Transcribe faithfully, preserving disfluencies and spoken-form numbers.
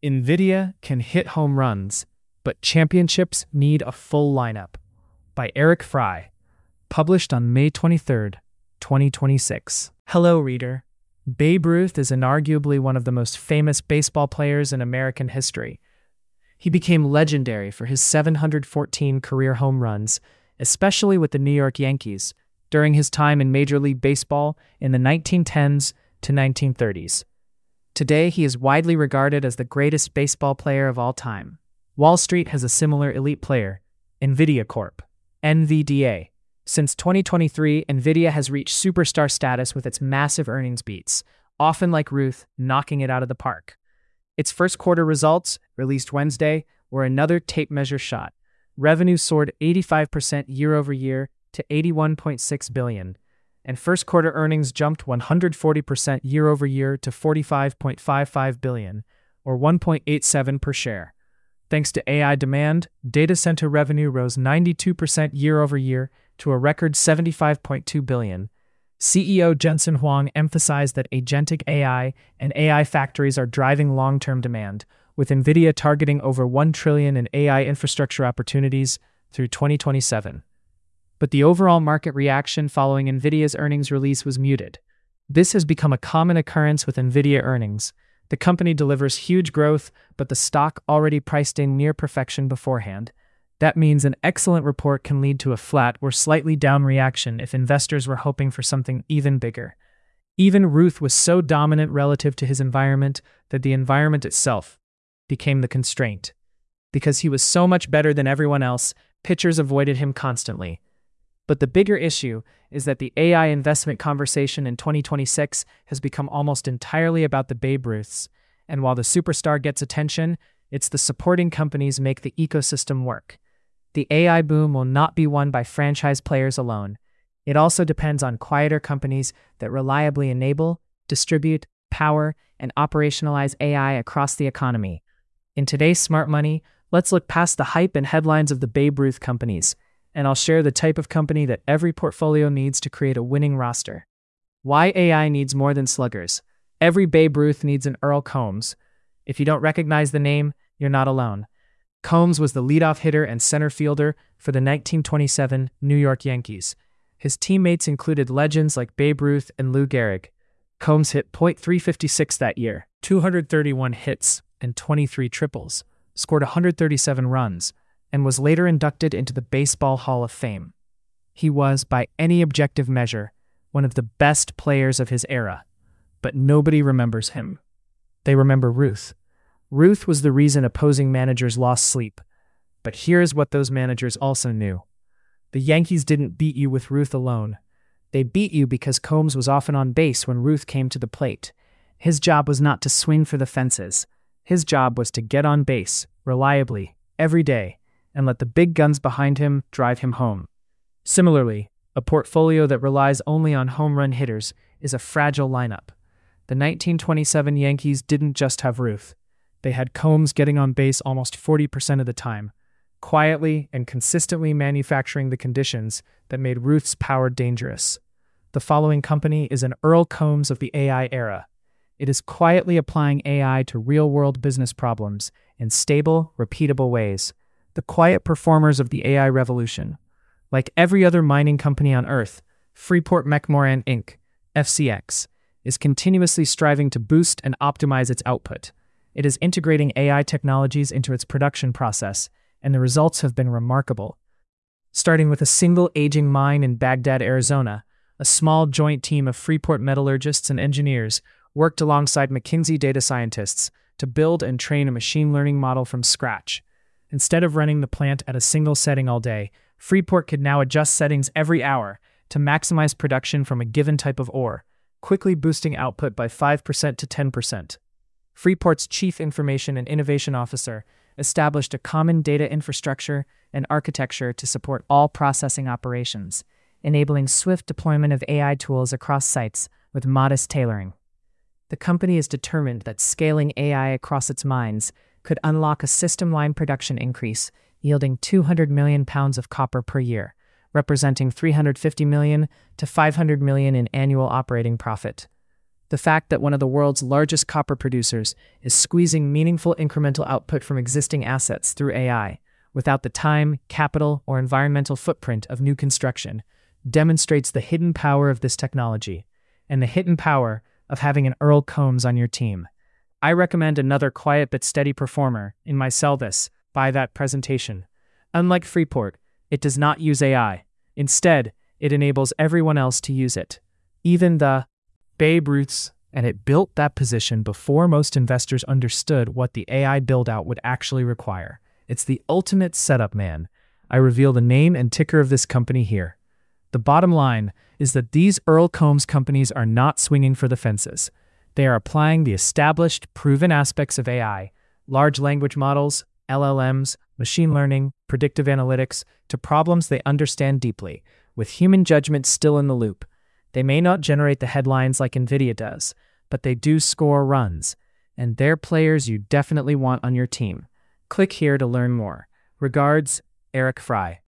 NVIDIA can hit home runs, but championships need a full lineup. By Eric Fry. Published on May twenty-third, twenty twenty-six. Hello, reader. Babe Ruth is inarguably one of the most famous baseball players in American history. He became legendary for his seven hundred fourteen career home runs, especially with the New York Yankees, during his time in Major League Baseball in the nineteen tens to nineteen thirties. Today, he is widely regarded as the greatest baseball player of all time. Wall Street has a similar elite player, NVIDIA Corp, N V D A. Since twenty twenty-three, NVIDIA has reached superstar status with its massive earnings beats, often like Ruth, knocking it out of the park. Its first quarter results, released Wednesday, were another tape measure shot. Revenue soared eighty-five percent year over year to eighty-one point six billion dollars, and first quarter earnings jumped one hundred forty percent year over year to forty-five point five five billion dollars, or one point eight seven per share. Thanks to A I demand, data center revenue rose ninety-two percent year over year to a record seventy-five point two billion dollars. C E O Jensen Huang emphasized that agentic A I and A I factories are driving long-term demand, with NVIDIA targeting over one trillion dollars in A I infrastructure opportunities through twenty twenty-seven. But the overall market reaction following NVIDIA's earnings release was muted. This has become a common occurrence with NVIDIA earnings. The company delivers huge growth, but the stock already priced in near perfection beforehand. That means an excellent report can lead to a flat or slightly down reaction if investors were hoping for something even bigger. Even Ruth was so dominant relative to his environment that the environment itself became the constraint. Because he was so much better than everyone else, pitchers avoided him constantly. But the bigger issue is that the A I investment conversation in twenty twenty-six has become almost entirely about the Babe Ruths, and while the superstar gets attention, it's the supporting companies make the ecosystem work. The A I boom will not be won by franchise players alone. It also depends on quieter companies that reliably enable, distribute, power, and operationalize A I across the economy. In today's Smart Money, let's look past the hype and headlines of the Babe Ruth companies, and I'll share the type of company that every portfolio needs to create a winning roster. Why A I needs more than sluggers. Every Babe Ruth needs an Earl Combs. If you don't recognize the name, you're not alone. Combs was the leadoff hitter and center fielder for the nineteen twenty-seven New York Yankees. His teammates included legends like Babe Ruth and Lou Gehrig. Combs hit point three five six that year, two hundred thirty-one hits and twenty-three triples, scored one hundred thirty-seven runs, and was later inducted into the Baseball Hall of Fame. He was, by any objective measure, one of the best players of his era, but nobody remembers him. They remember Ruth. Ruth was the reason opposing managers lost sleep, but here's what those managers also knew. The Yankees didn't beat you with Ruth alone. They beat you because Combs was often on base when Ruth came to the plate. His job was not to swing for the fences. His job was to get on base, reliably, every day, and let the big guns behind him drive him home. Similarly, a portfolio that relies only on home run hitters is a fragile lineup. The nineteen twenty-seven Yankees didn't just have Ruth. They had Combs getting on base almost forty percent of the time, quietly and consistently manufacturing the conditions that made Ruth's power dangerous. The following company is an Earl Combs of the A I era. It is quietly applying A I to real-world business problems in stable, repeatable ways. The quiet performers of the A I revolution. Like every other mining company on Earth, Freeport-McMoRan Incorporated, F C X, is continuously striving to boost and optimize its output. It is integrating A I technologies into its production process, and the results have been remarkable. Starting with a single aging mine in Baghdad, Arizona, a small joint team of Freeport metallurgists and engineers worked alongside McKinsey data scientists to build and train a machine learning model from scratch. Instead of running the plant at a single setting all day, Freeport could now adjust settings every hour to maximize production from a given type of ore, quickly boosting output by five percent to ten percent. Freeport's Chief Information and Innovation Officer established a common data infrastructure and architecture to support all processing operations, enabling swift deployment of A I tools across sites with modest tailoring. The company is determined that scaling A I across its mines could unlock a system-wide production increase, yielding two hundred million pounds of copper per year, representing three hundred fifty million to five hundred million in annual operating profit. The fact that one of the world's largest copper producers is squeezing meaningful incremental output from existing assets through A I, without the time, capital, or environmental footprint of new construction, demonstrates the hidden power of this technology, and the hidden power of having an Earl Combs on your team. I recommend another quiet but steady performer in my Sell This, Buy That presentation. Unlike Freeport, it does not use A I. Instead, it enables everyone else to use it. Even the Babe Ruths, and it built that position before most investors understood what the A I build-out would actually require. It's the ultimate setup, man. I reveal the name and ticker of this company here. The bottom line is that these Earl Combs companies are not swinging for the fences. They are applying the established, proven aspects of A I, large language models, L L Ms, machine learning, predictive analytics, to problems they understand deeply, with human judgment still in the loop. They may not generate the headlines like NVIDIA does, but they do score runs, and they're players you definitely want on your team. Click here to learn more. Regards, Eric Fry.